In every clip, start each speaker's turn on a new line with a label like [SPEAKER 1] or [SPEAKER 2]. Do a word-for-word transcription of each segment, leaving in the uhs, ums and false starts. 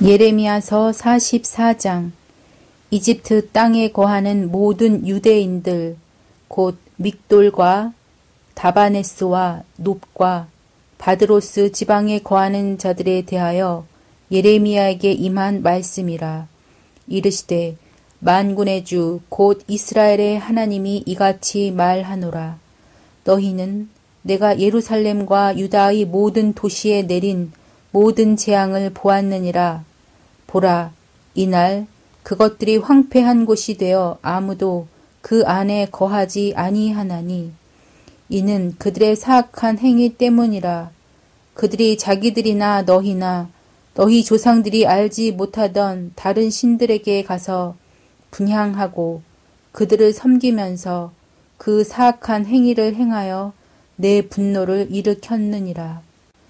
[SPEAKER 1] 예레미야서 사십사 장. 이집트 땅에 거하는 모든 유대인들 곧 믹돌과 다바네스와 놉과 바드로스 지방에 거하는 자들에 대하여 예레미야에게 임한 말씀이라. 이르시되 만군의 주 곧 이스라엘의 하나님이 이같이 말하노라. 너희는 내가 예루살렘과 유다의 모든 도시에 내린 모든 재앙을 보았느니라. 보라, 이날 그것들이 황폐한 곳이 되어 아무도 그 안에 거하지 아니하나니 이는 그들의 사악한 행위 때문이라. 그들이 자기들이나 너희나 너희 조상들이 알지 못하던 다른 신들에게 가서 분향하고 그들을 섬기면서 그 사악한 행위를 행하여 내 분노를 일으켰느니라.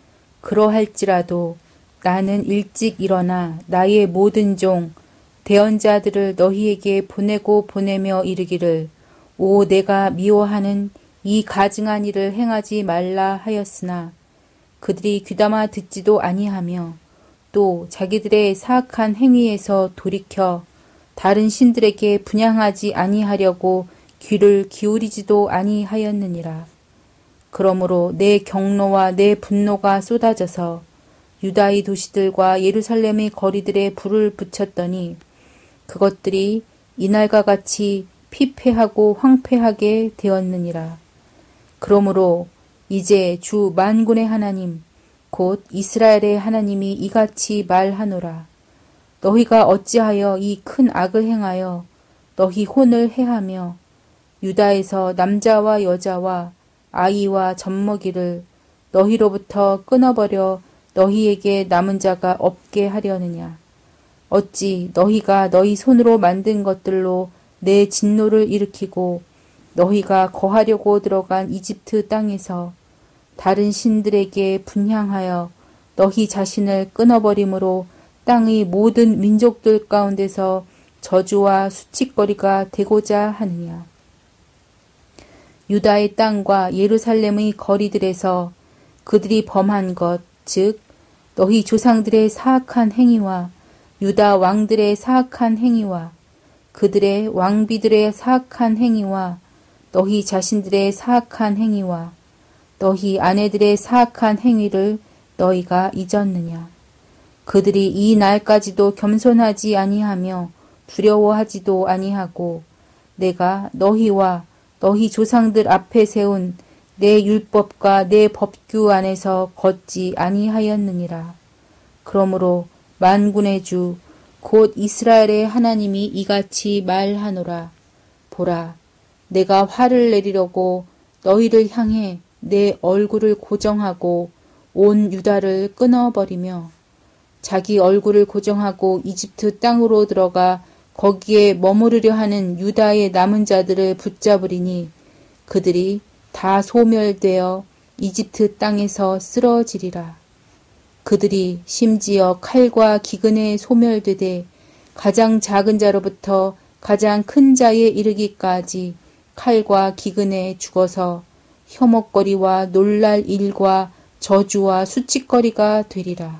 [SPEAKER 1] 그러할지라도 나는 일찍 일어나 나의 모든 종 대언자들을 너희에게 보내고 보내며 이르기를 오 내가 미워하는 이 가증한 일을 행하지 말라 하였으나 그들이 귀담아 듣지도 아니하며 또 자기들의 사악한 행위에서 돌이켜 다른 신들에게 분향하지 아니하려고 귀를 기울이지도 아니하였느니라. 그러므로 내 경노와 내 분노가 쏟아져서 유다의 도시들과 예루살렘의 거리들에 불을 붙였더니 그것들이 이날과 같이 피폐하고 황폐하게 되었느니라. 그러므로 이제 주 만군의 하나님 곧 이스라엘의 하나님이 이같이 말하노라. 너희가 어찌하여 이 큰 악을 행하여 너희 혼을 해하며 유다에서 남자와 여자와 아이와 젖먹이를 너희로부터 끊어버려 너희에게 남은 자가 없게 하려느냐. 어찌 너희가 너희 손으로 만든 것들로 내 진노를 일으키고 너희가 거하려고 들어간 이집트 땅에서 다른 신들에게 분향하여 너희 자신을 끊어버림으로 땅의 모든 민족들 가운데서 저주와 수치거리가 되고자 하느냐. 유다의 땅과 예루살렘의 거리들에서 그들이 범한 것, 즉 너희 조상들의 사악한 행위와 유다 왕들의 사악한 행위와 그들의 왕비들의 사악한 행위와 너희 자신들의 사악한 행위와 너희 아내들의 사악한 행위를 너희가 잊었느냐. 그들이 이 날까지도 겸손하지 아니하며 두려워하지도 아니하고 내가 너희와 너희 조상들 앞에 세운 내 율법과 내 법규 안에서 걷지 아니하였느니라. 그러므로 만군의 주 곧 이스라엘의 하나님이 이같이 말하노라. 보라, 내가 화를 내리려고 너희를 향해 내 얼굴을 고정하고 온 유다를 끊어버리며 자기 얼굴을 고정하고 이집트 땅으로 들어가 거기에 머무르려 하는 유다의 남은 자들을 붙잡으리니 그들이 다 소멸되어 이집트 땅에서 쓰러지리라. 그들이 심지어 칼과 기근에 소멸되되 가장 작은 자로부터 가장 큰 자에 이르기까지 칼과 기근에 죽어서 혐오거리와 놀랄 일과 저주와 수치거리가 되리라.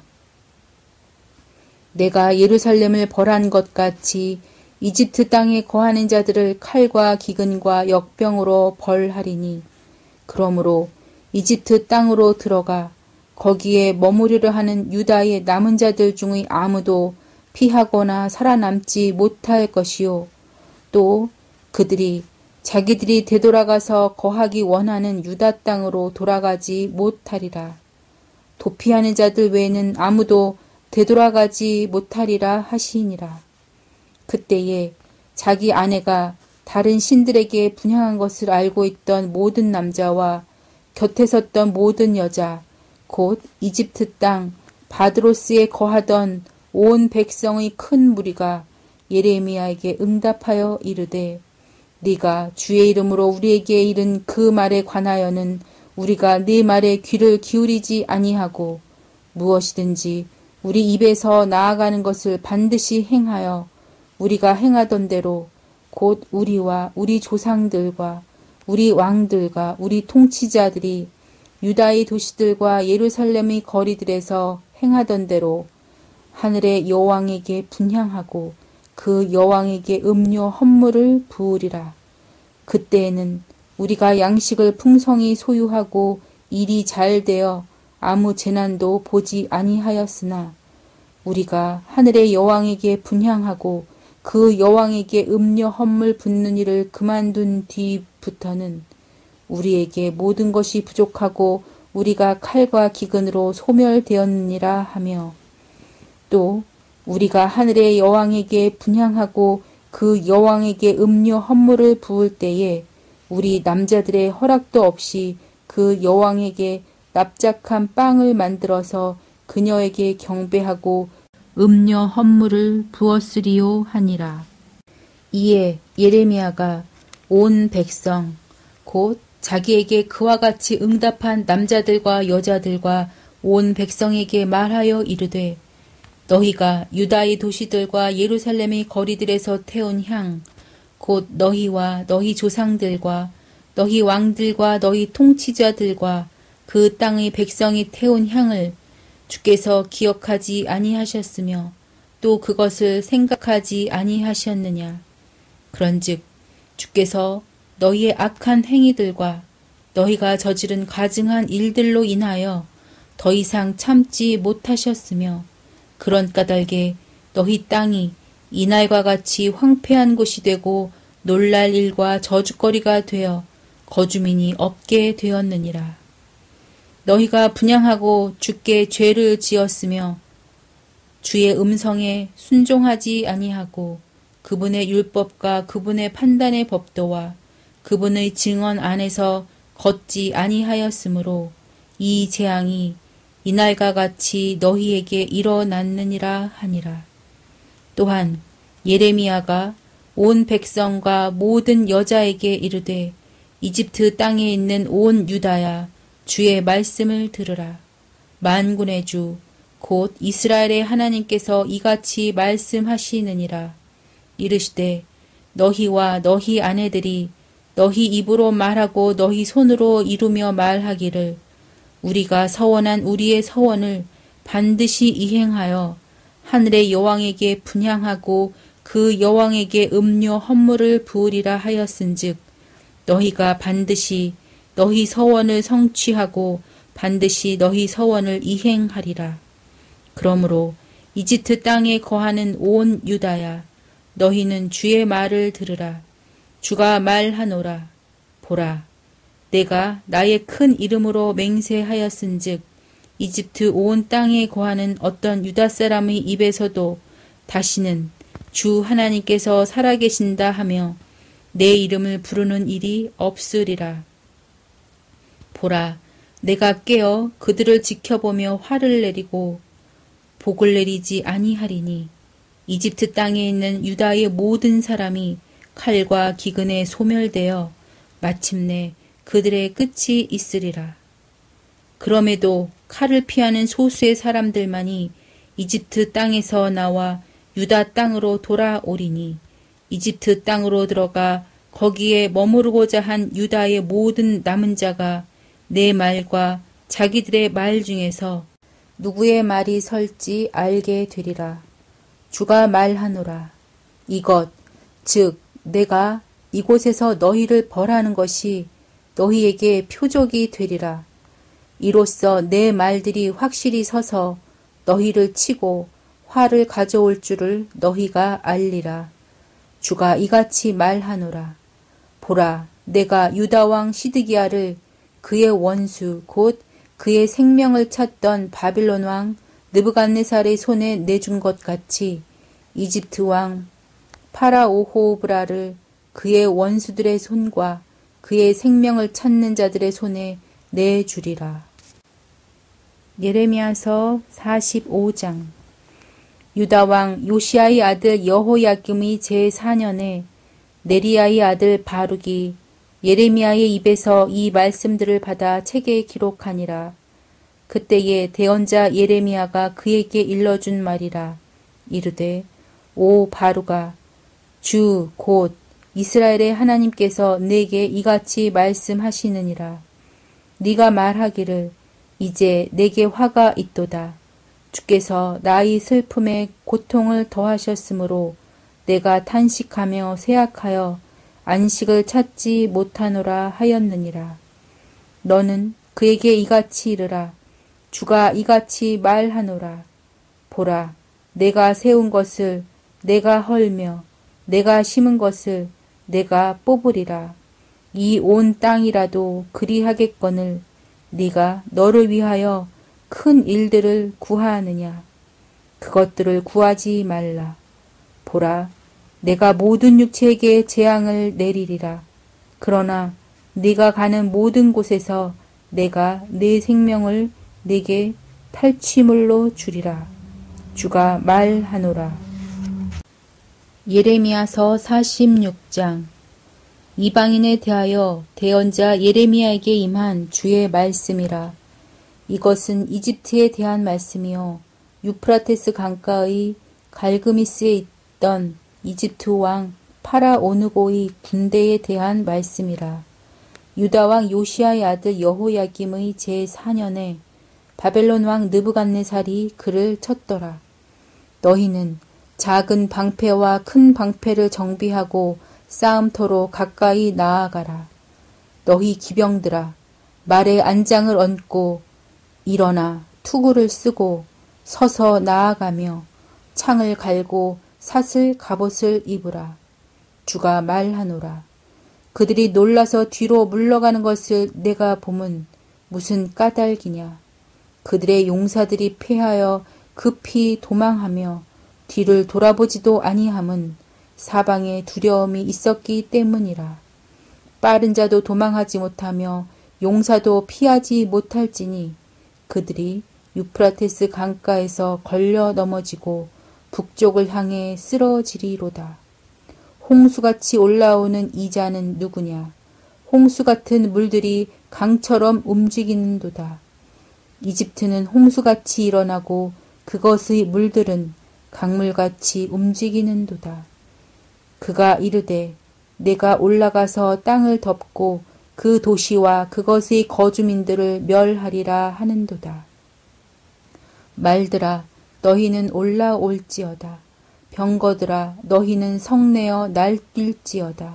[SPEAKER 1] 내가 예루살렘을 벌한 것 같이 이집트 땅에 거하는 자들을 칼과 기근과 역병으로 벌하리니 그러므로 이집트 땅으로 들어가 거기에 머무르려 하는 유다의 남은 자들 중의 아무도 피하거나 살아남지 못할 것이요 또 그들이 자기들이 되돌아가서 거하기 원하는 유다 땅으로 돌아가지 못하리라. 도피하는 자들 외에는 아무도 되돌아가지 못하리라 하시니라. 그때에 자기 아내가 다른 신들에게 분향한 것을 알고 있던 모든 남자와 곁에 섰던 모든 여자 곧 이집트 땅 바드로스에 거하던 온 백성의 큰 무리가 예레미야에게 응답하여 이르되 네가 주의 이름으로 우리에게 이른 그 말에 관하여는 우리가 네 말에 귀를 기울이지 아니하고 무엇이든지 우리 입에서 나아가는 것을 반드시 행하여 우리가 행하던 대로 곧 우리와 우리 조상들과 우리 왕들과 우리 통치자들이 유다의 도시들과 예루살렘의 거리들에서 행하던 대로 하늘의 여왕에게 분향하고 그 여왕에게 음료 헌물을 부으리라. 그때에는 우리가 양식을 풍성히 소유하고 일이 잘 되어 아무 재난도 보지 아니하였으나 우리가 하늘의 여왕에게 분향하고 그 여왕에게 음료 헌물 붓는 일을 그만둔 뒤부터는 우리에게 모든 것이 부족하고 우리가 칼과 기근으로 소멸되었느니라 하며, 또 우리가 하늘의 여왕에게 분향하고 그 여왕에게 음료 헌물을 부을 때에 우리 남자들의 허락도 없이 그 여왕에게 납작한 빵을 만들어서 그녀에게 경배하고 음료 헌물을 부었으리요 하니라. 이에 예레미야가 온 백성 곧 자기에게 그와 같이 응답한 남자들과 여자들과 온 백성에게 말하여 이르되, 너희가 유다의 도시들과 예루살렘의 거리들에서 태운 향 곧 너희와 너희 조상들과 너희 왕들과 너희 통치자들과 그 땅의 백성이 태운 향을 주께서 기억하지 아니하셨으며 또 그것을 생각하지 아니하셨느냐. 그런즉 주께서 너희의 악한 행위들과 너희가 저지른 가증한 일들로 인하여 더 이상 참지 못하셨으며 그런 까닭에 너희 땅이 이날과 같이 황폐한 곳이 되고 놀랄 일과 저주거리가 되어 거주민이 없게 되었느니라. 너희가 분향하고 주께 죄를 지었으며 주의 음성에 순종하지 아니하고 그분의 율법과 그분의 판단의 법도와 그분의 증언 안에서 걷지 아니하였으므로 이 재앙이 이날과 같이 너희에게 일어났느니라 하니라. 또한 예레미야가 온 백성과 모든 여자에게 이르되, 이집트 땅에 있는 온 유다야, 주의 말씀을 들으라. 만군의 주 곧 이스라엘의 하나님께서 이같이 말씀하시느니라. 이르시되, 너희와 너희 아내들이 너희 입으로 말하고 너희 손으로 이루며 말하기를, 우리가 서원한 우리의 서원을 반드시 이행하여 하늘의 여왕에게 분향하고 그 여왕에게 음료 헌물을 부으리라 하였은즉 너희가 반드시 너희 서원을 성취하고 반드시 너희 서원을 이행하리라. 그러므로 이집트 땅에 거하는 온 유다야, 너희는 주의 말을 들으라. 주가 말하노라. 보라, 내가 나의 큰 이름으로 맹세하였은즉 이집트 온 땅에 거하는 어떤 유다 사람의 입에서도 다시는 주 하나님께서 살아계신다 하며 내 이름을 부르는 일이 없으리라. 보라, 내가 깨어 그들을 지켜보며 화를 내리고 복을 내리지 아니하리니 이집트 땅에 있는 유다의 모든 사람이 칼과 기근에 소멸되어 마침내 그들의 끝이 있으리라. 그럼에도 칼을 피하는 소수의 사람들만이 이집트 땅에서 나와 유다 땅으로 돌아오리니 이집트 땅으로 들어가 거기에 머무르고자 한 유다의 모든 남은 자가 내 말과 자기들의 말 중에서 누구의 말이 설지 알게 되리라. 주가 말하노라. 이것 즉 내가 이곳에서 너희를 벌하는 것이 너희에게 표적이 되리라. 이로써 내 말들이 확실히 서서 너희를 치고 화를 가져올 줄을 너희가 알리라. 주가 이같이 말하노라. 보라, 내가 유다왕 시드기야를 그의 원수 곧 그의 생명을 찾던 바빌론 왕 느부갓네살의 손에 내준 것 같이 이집트 왕 파라오호브라를 그의 원수들의 손과 그의 생명을 찾는 자들의 손에 내주리라. 예레미야서 사십오 장. 유다왕 요시야의 아들 여호야김의 제사 년에 네리야의 아들 바룩이 예레미야의 입에서 이 말씀들을 받아 책에 기록하니라. 그때에 대언자 예레미야가 그에게 일러준 말이라. 이르되, 오 바룩아, 주 곧 이스라엘의 하나님께서 내게 이같이 말씀하시느니라. 네가 말하기를, 이제 내게 화가 있도다. 주께서 나의 슬픔에 고통을 더하셨으므로 내가 탄식하며 쇠약하여 안식을 찾지 못하노라 하였느니라. 너는 그에게 이같이 이르라. 주가 이같이 말하노라. 보라, 내가 세운 것을 내가 헐며 내가 심은 것을 내가 뽑으리라. 이 온 땅이라도 그리하겠거늘 네가 너를 위하여 큰 일들을 구하느냐. 그것들을 구하지 말라. 보라, 내가 모든 육체에게 재앙을 내리리라. 그러나 네가 가는 모든 곳에서 내가 네 생명을 네게 탈취물로 주리라. 주가 말하노라. 예레미야서 사십육 장. 이방인에 대하여 대언자 예레미야에게 임한 주의 말씀이라. 이것은 이집트에 대한 말씀이요 유프라테스 강가의 갈그미스에 있던 이집트 왕 파라오느고의 군대에 대한 말씀이라. 유다 왕 요시아의 아들 여호야김의 제사 년에 바벨론 왕 느부갓네살이 그를 쳤더라. 너희는 작은 방패와 큰 방패를 정비하고 싸움터로 가까이 나아가라. 너희 기병들아, 말에 안장을 얹고 일어나 투구를 쓰고 서서 나아가며 창을 갈고 삿을 갑옷을 입으라. 주가 말하노라. 그들이 놀라서 뒤로 물러가는 것을 내가 보면 무슨 까닭이냐. 그들의 용사들이 패하여 급히 도망하며 뒤를 돌아보지도 아니함은 사방에 두려움이 있었기 때문이라. 빠른 자도 도망하지 못하며 용사도 피하지 못할지니 그들이 유프라테스 강가에서 걸려 넘어지고 북쪽을 향해 쓰러지리로다. 홍수같이 올라오는 이자는 누구냐? 홍수 같은 물들이 강처럼 움직이는도다. 이집트는 홍수같이 일어나고 그것의 물들은 강물같이 움직이는도다. 그가 이르되 내가 올라가서 땅을 덮고 그 도시와 그것의 거주민들을 멸하리라 하는도다. 말들아, 너희는 올라올지어다. 병거들아, 너희는 성내어 날뛸지어다.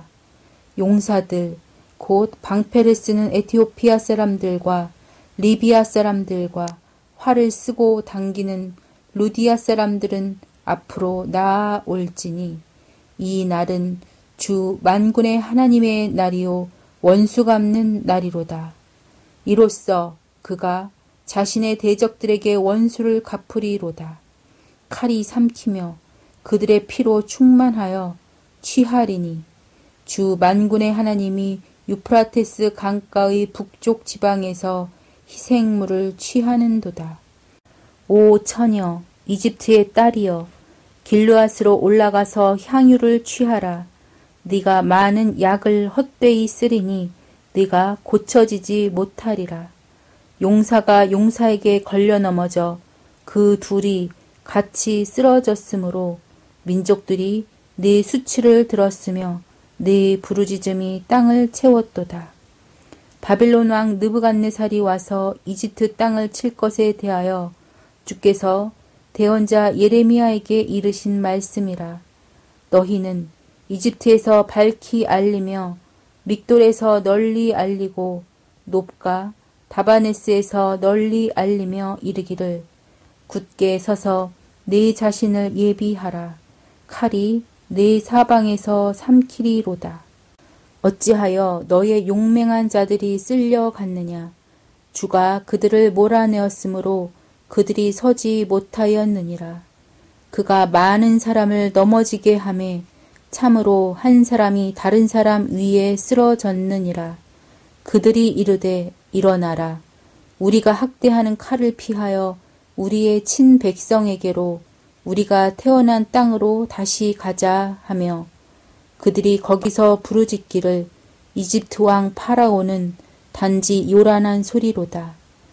[SPEAKER 1] 용사들, 곧 방패를 쓰는 에티오피아 사람들과 리비아 사람들과 활을 쓰고 당기는 루디아 사람들은 앞으로 나아올지니 이 날은 주 만군의 하나님의 날이요 원수 갚는 날이로다. 이로써 그가 자신의 대적들에게 원수를 갚으리로다. 칼이 삼키며 그들의 피로 충만하여 취하리니 주 만군의 하나님이 유프라테스 강가의 북쪽 지방에서 희생물을 취하는도다. 오 처녀, 이집트의 딸이여, 길르앗으로 올라가서 향유를 취하라. 네가 많은 약을 헛되이 쓰리니 네가 고쳐지지 못하리라. 용사가 용사에게 걸려 넘어져 그 둘이 같이 쓰러졌으므로 민족들이 네 수치를 들었으며 네 부르짖음이 땅을 채웠도다. 바벨론 왕 느부갓네살이 와서 이집트 땅을 칠 것에 대하여 주께서 대언자 예레미야에게 이르신 말씀이라. 너희는 이집트에서 밝히 알리며 믹돌에서 널리 알리고 높가 다바네스에서 널리 알리며 이르기를 굳게 서서 네 자신을 예비하라. 칼이 네 사방에서 삼키리로다. 어찌하여 너의 용맹한 자들이 쓸려갔느냐. 주가 그들을 몰아내었으므로 그들이 서지 못하였느니라. 그가 많은 사람을 넘어지게 하매 참으로 한 사람이 다른 사람 위에 쓰러졌느니라. 그들이 이르되 일어나라. 우리가 학대하는 칼을 피하여 우리의 친백성에게로 우리가 태어난 땅으로 다시 가자 하며 그들이 거기서 부르짖기를 이집트 왕 파라오는 단지 요란한 소리로다.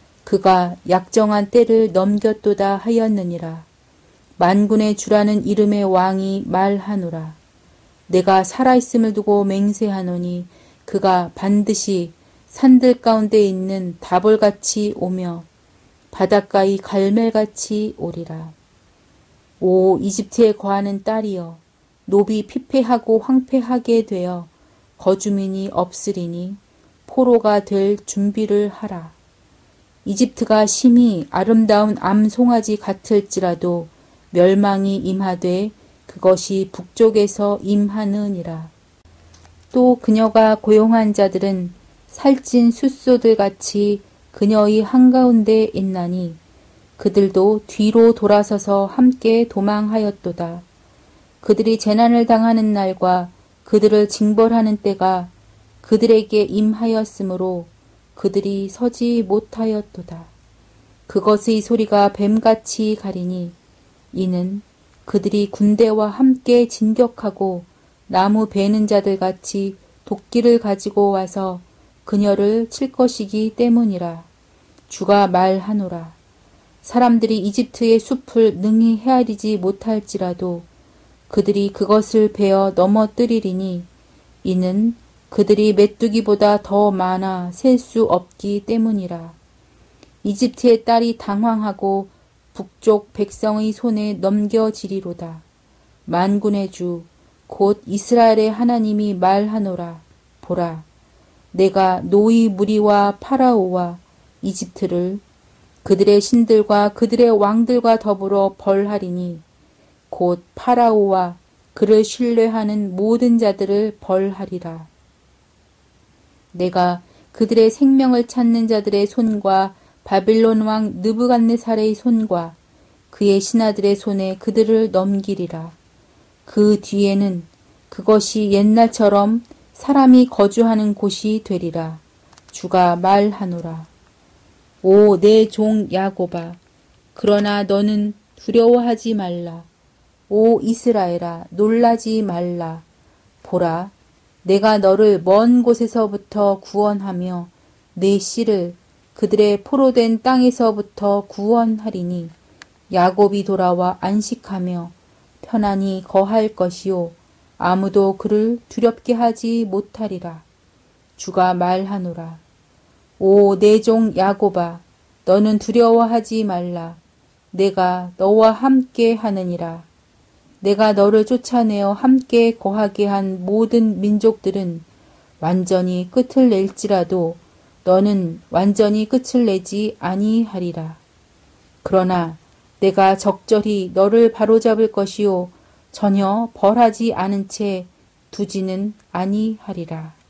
[SPEAKER 1] 그가 약정한 때를 넘겼도다 하였느니라. 만군의 주라는 이름의 왕이 말하노라. 내가 살아있음을 두고 맹세하노니 그가 반드시 산들 가운데 있는 다볼같이 오며 바닷가의 갈멜같이 오리라. 오 이집트에 거하는 딸이여, 노비 피폐하고 황폐하게 되어 거주민이 없으리니 포로가 될 준비를 하라. 이집트가 심히 아름다운 암송아지 같을지라도 멸망이 임하되 그것이 북쪽에서 임하느니라. 또 그녀가 고용한 자들은 살찐 숫소들 같이 그녀의 한가운데 있나니 그들도 뒤로 돌아서서 함께 도망하였도다. 그들이 재난을 당하는 날과 그들을 징벌하는 때가 그들에게 임하였으므로 그들이 서지 못하였도다. 그것의 소리가 뱀같이 가리니 이는 그들이 군대와 함께 진격하고 나무 베는 자들 같이 도끼를 가지고 와서 그녀를 칠 것이기 때문이라. 주가 말하노라. 사람들이 이집트의 숲을 능히 헤아리지 못할지라도 그들이 그것을 베어 넘어뜨리리니 이는 그들이 메뚜기보다 더 많아 셀 수 없기 때문이라. 이집트의 딸이 당황하고 북쪽 백성의 손에 넘겨지리로다. 만군의 주 곧 이스라엘의 하나님이 말하노라. 보라, 내가 노의 무리와 파라오와 이집트를 그들의 신들과 그들의 왕들과 더불어 벌하리니 곧 파라오와 그를 신뢰하는 모든 자들을 벌하리라. 내가 그들의 생명을 찾는 자들의 손과 바빌론 왕 느부갓네살의 손과 그의 신하들의 손에 그들을 넘기리라. 그 뒤에는 그것이 옛날처럼 사람이 거주하는 곳이 되리라. 주가 말하노라. 오 내 종 야곱아, 그러나 너는 두려워하지 말라. 오 이스라엘아, 놀라지 말라. 보라, 내가 너를 먼 곳에서부터 구원하며 내 씨를 그들의 포로된 땅에서부터 구원하리니 야곱이 돌아와 안식하며 편안히 거할 것이요 아무도 그를 두렵게 하지 못하리라. 주가 말하노라. 오 내 종 야곱아, 너는 두려워하지 말라. 내가 너와 함께 하느니라. 내가 너를 쫓아내어 함께 거하게 한 모든 민족들은 완전히 끝을 낼지라도 너는 완전히 끝을 내지 아니하리라. 그러나 내가 적절히 너를 바로잡을 것이요 전혀 벌하지 않은 채 두지는 아니하리라.